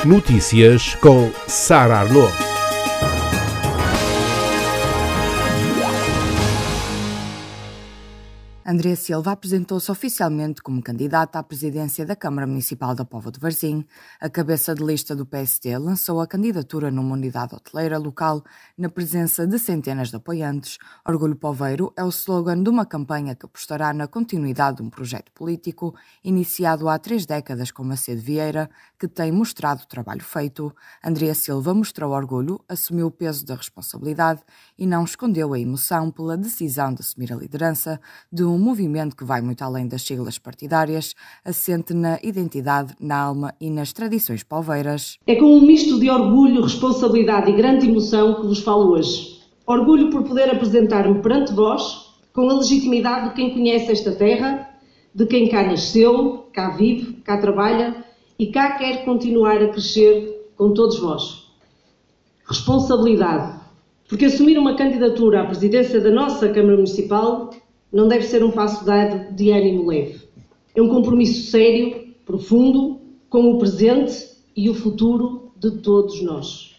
Notícias com Sara Arnaud. André Silva apresentou-se oficialmente como candidata à presidência da Câmara Municipal da Póvoa de Varzim. A cabeça de lista do PSD lançou a candidatura numa unidade hoteleira local na presença de centenas de apoiantes. Orgulho Poveiro é o slogan de uma campanha que apostará na continuidade de um projeto político iniciado há 3 décadas com Macedo Vieira, que tem mostrado o trabalho feito. André Silva mostrou orgulho, assumiu o peso da responsabilidade e não escondeu a emoção pela decisão de assumir a liderança de um movimento que vai muito além das siglas partidárias, assente na identidade, na alma e nas tradições poveiras. É com um misto de orgulho, responsabilidade e grande emoção que vos falo hoje. Orgulho por poder apresentar-me perante vós, com a legitimidade de quem conhece esta terra, de quem cá nasceu, cá vive, cá trabalha e cá quer continuar a crescer com todos vós. Responsabilidade, porque assumir uma candidatura à presidência da nossa Câmara Municipal não deve ser um passo dado de ânimo leve. É um compromisso sério, profundo, com o presente e o futuro de todos nós.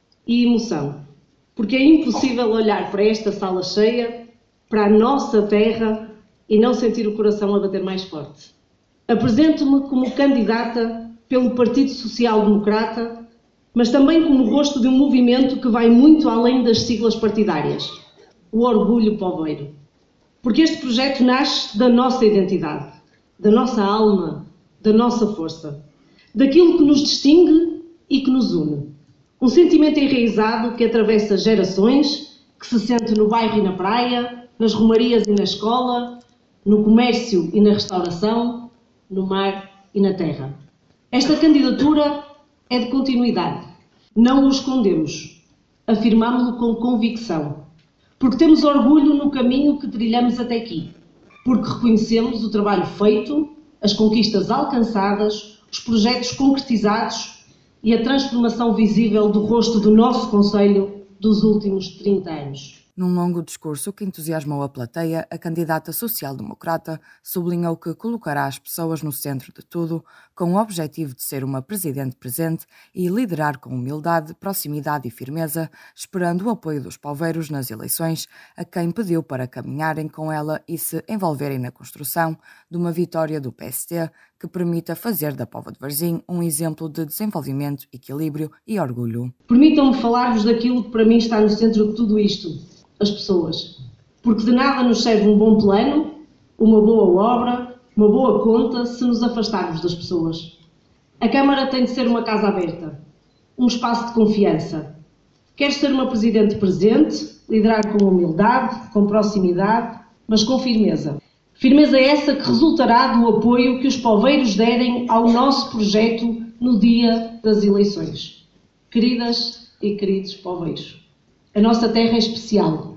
E emoção, porque é impossível olhar para esta sala cheia, para a nossa terra, e não sentir o coração a bater mais forte. Apresento-me como candidata pelo Partido Social Democrata, mas também como rosto de um movimento que vai muito além das siglas partidárias, o Orgulho Poveiro. Porque este projeto nasce da nossa identidade, da nossa alma, da nossa força, daquilo que nos distingue e que nos une. Um sentimento enraizado que atravessa gerações, que se sente no bairro e na praia, nas romarias e na escola, no comércio e na restauração, no mar e na terra. Esta candidatura é de continuidade. Não o escondemos. Afirmámo-lo com convicção. Porque temos orgulho no caminho que trilhamos até aqui. Porque reconhecemos o trabalho feito, as conquistas alcançadas, os projetos concretizados e a transformação visível do rosto do nosso concelho dos últimos 30 anos. Num longo discurso que entusiasmou a plateia, a candidata social-democrata sublinhou que colocará as pessoas no centro de tudo, com o objetivo de ser uma presidente presente e liderar com humildade, proximidade e firmeza, esperando o apoio dos poveiros nas eleições, a quem pediu para caminharem com ela e se envolverem na construção de uma vitória do PSD que permita fazer da Póvoa de Varzim um exemplo de desenvolvimento, equilíbrio e orgulho. Permitam-me falar-vos daquilo que para mim está no centro de tudo isto. As pessoas. Porque de nada nos serve um bom plano, uma boa obra, uma boa conta, se nos afastarmos das pessoas. A Câmara tem de ser uma casa aberta, um espaço de confiança. Quer ser uma presidente presente, liderar com humildade, com proximidade, mas com firmeza. Firmeza essa que resultará do apoio que os poveiros derem ao nosso projeto no dia das eleições. Queridas e queridos poveiros, a nossa terra é especial,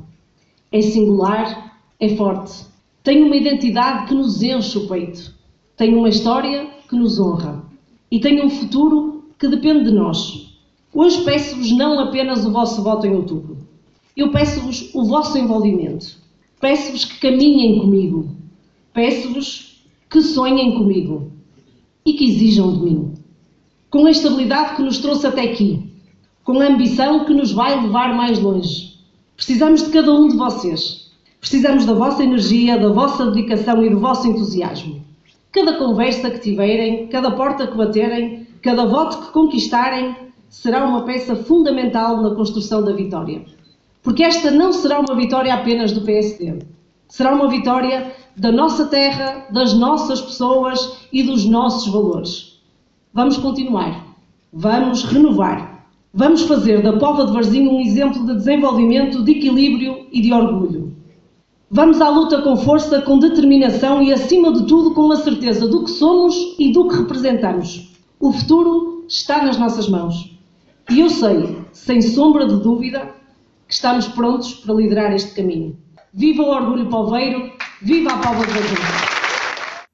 é singular, é forte. Tem uma identidade que nos enche o peito. Tem uma história que nos honra. E tem um futuro que depende de nós. Hoje peço-vos não apenas o vosso voto em outubro. Eu peço-vos o vosso envolvimento. Peço-vos que caminhem comigo. Peço-vos que sonhem comigo. E que exijam de mim. Com a estabilidade que nos trouxe até aqui. Com a ambição que nos vai levar mais longe. Precisamos de cada um de vocês. Precisamos da vossa energia, da vossa dedicação e do vosso entusiasmo. Cada conversa que tiverem, cada porta que baterem, cada voto que conquistarem, será uma peça fundamental na construção da vitória. Porque esta não será uma vitória apenas do PSD. Será uma vitória da nossa terra, das nossas pessoas e dos nossos valores. Vamos continuar. Vamos renovar. Vamos fazer da Póvoa de Varzim um exemplo de desenvolvimento, de equilíbrio e de orgulho. Vamos à luta com força, com determinação e, acima de tudo, com a certeza do que somos e do que representamos. O futuro está nas nossas mãos. E eu sei, sem sombra de dúvida, que estamos prontos para liderar este caminho. Viva o Orgulho Poveiro, viva a Póvoa de Varzim!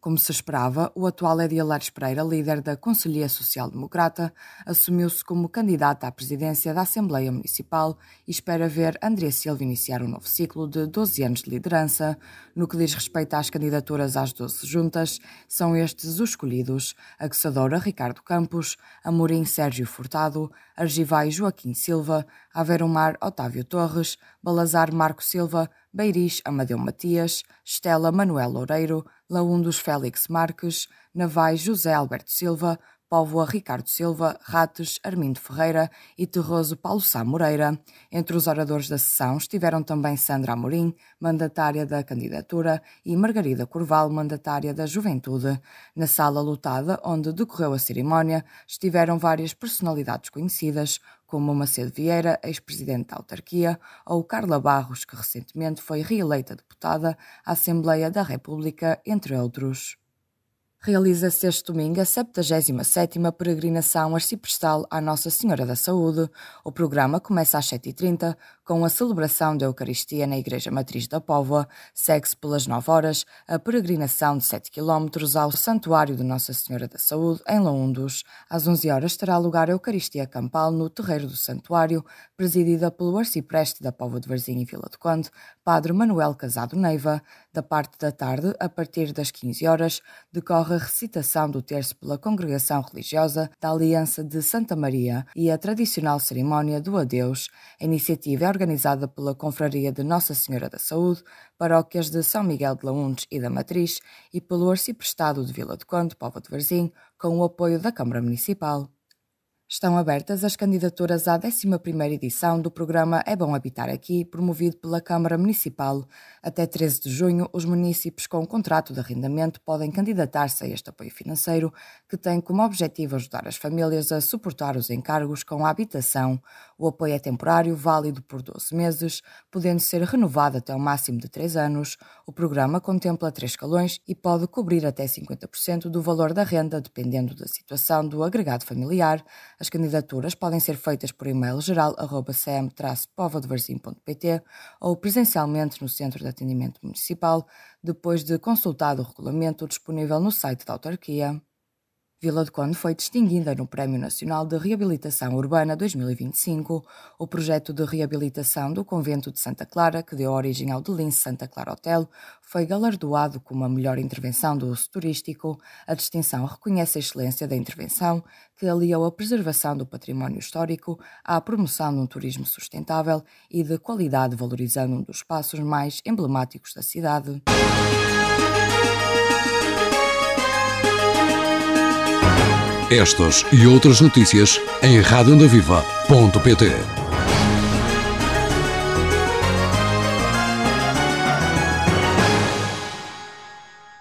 Como se esperava, o atual Edia Lares Pereira, líder da Conselhia Social Democrata, assumiu-se como candidata à presidência da Assembleia Municipal e espera ver André Silva iniciar um novo ciclo de 12 anos de liderança. No que diz respeito às candidaturas às 12 juntas, são estes os escolhidos: Aquecedora Ricardo Campos, Amorim Sérgio Furtado, Argivai Joaquim Silva, Aveiro-Mar Otávio Torres, Balazar Marco Silva, Beiris Amadeu Matias, Estela Manuel Loureiro, Laundos Félix Marques, Navais José Alberto Silva, Póvoa Ricardo Silva, Rates Armindo Ferreira e Terroso Paulo Sá Moreira. Entre os oradores da sessão estiveram também Sandra Amorim, mandatária da candidatura, e Margarida Corval, mandatária da Juventude. Na sala lotada, onde decorreu a cerimónia, estiveram várias personalidades conhecidas, como Macedo Vieira, ex-presidente da autarquia, ou Carla Barros, que recentemente foi reeleita deputada à Assembleia da República, entre outros. Realiza-se este domingo a 77ª peregrinação arciprestal à Nossa Senhora da Saúde. O programa começa às 7h30, com a celebração da Eucaristia na Igreja Matriz da Póvoa. Segue-se pelas 9 horas a peregrinação de 7 km ao Santuário de Nossa Senhora da Saúde, em Laundos. Às 11 horas terá lugar a Eucaristia Campal no Terreiro do Santuário, presidida pelo arcipreste da Póvoa de Varzim e Vila do Conde, Padre Manuel Casado Neiva. Da parte da tarde, a partir das 15 horas, decorre a recitação do terço pela Congregação Religiosa da Aliança de Santa Maria e a tradicional cerimónia do adeus. A iniciativa é organizada pela Confraria de Nossa Senhora da Saúde, paróquias de São Miguel de Laundes e da Matriz e pelo Arciprestado de Vila do Conde, Póvoa de Varzim, com o apoio da Câmara Municipal. Estão abertas as candidaturas à 11ª edição do programa É Bom Habitar Aqui, promovido pela Câmara Municipal. Até 13 de junho, os munícipes com contrato de arrendamento podem candidatar-se a este apoio financeiro, que tem como objetivo ajudar as famílias a suportar os encargos com a habitação. O apoio é temporário, válido por 12 meses, podendo ser renovado até o máximo de 3 anos. O programa contempla 3 escalões e pode cobrir até 50% do valor da renda, dependendo da situação do agregado familiar. As candidaturas podem ser feitas por e-mail geral@cm-povoadevarzim.pt ou presencialmente no Centro de Atendimento Municipal, depois de consultado o regulamento disponível no site da autarquia. Vila do Conde foi distinguida no Prémio Nacional de Reabilitação Urbana 2025. O projeto de reabilitação do Convento de Santa Clara, que deu origem ao Delince Santa Clara Hotel, foi galardoado como a melhor intervenção do uso turístico. A distinção reconhece a excelência da intervenção, que aliou a preservação do património histórico à promoção de um turismo sustentável e de qualidade, valorizando um dos espaços mais emblemáticos da cidade. Estas e outras notícias em radioondaviva.pt.